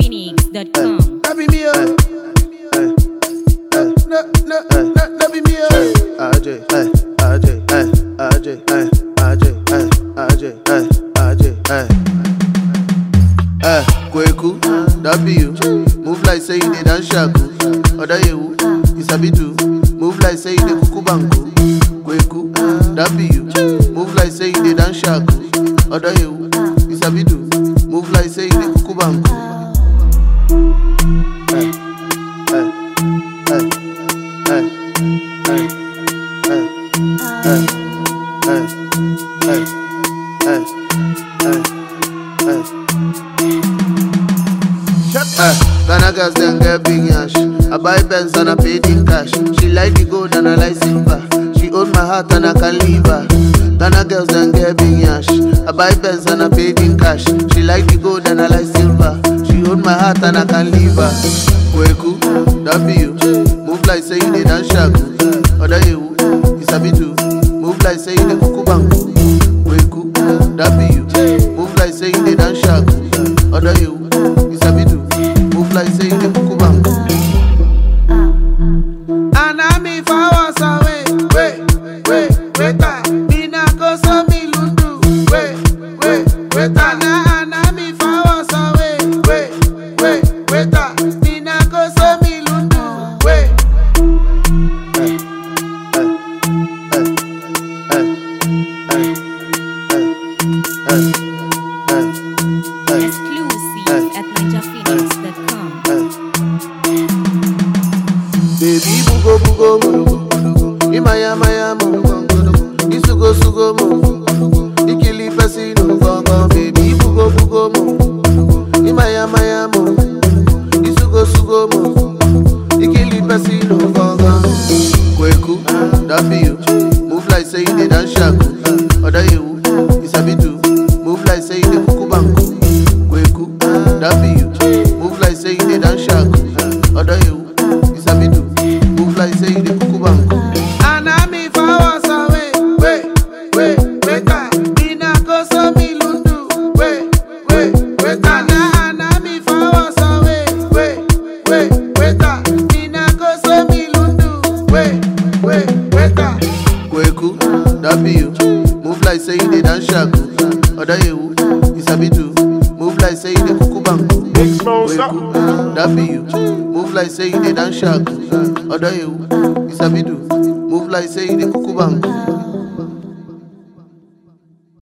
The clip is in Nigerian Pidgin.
NigerPhoenix.com. That be me, that be me, Kweku, that be you. Move like say you dey dance shaku. Oda you, isabi do. Move like say you dey kuku banku. Kweku, that be you. Move like say you dey dance shaku. Oda you, isabi do. Move like say you dey kuku banku. Ghana girls then get big yash. I buy Benz and I pay in cash. She like the gold and I like silver. She own my heart and I can leave her. Ghana girls then get big yash. I buy Benz and I pay in cash. She like the gold and I like silver. She own my heart and I can leave her. Kweku, that be you. Move like say you dey dance shaku. Oda you, isabi do. Move like say you dey kuku banku. Kweku, that be you. Move like say you dey dance shaku. Oda you, isabi do. Move like say you dey kuku banku. And I'm if I was away, wait, me na go so me lundu, wait, and I'm if I was away, wait, me na go so me lundu, wait. Exclusive at NigerPhoenix.com. Baby bugo Imaya mugo Isugo mugo Ikili pasino gongo Baby bugo Imaya mugo Isugo mugo Ikili pasino gongo Kweku, that be you. Move like say you dey dance shaku. Oda you, isabi do. Move like say you dey kuku banku. Kweku, that be you. Move like say you dey dance shaku. Oda you, isabi do. Move like say you dey kuku banku. And I'm if I was away, wait, me na go so me lundu, wait, and I'm if I was away, wait, me na go so me lundu, wait, Kweku, that be you. Move like say you dey dance shaku. Oda you, isabi do. Move like say you dey kuku banku. Kweku, that be you. Move like say you dey dance shaku. Oda you, isabi do. Move like say you dey kuku banku.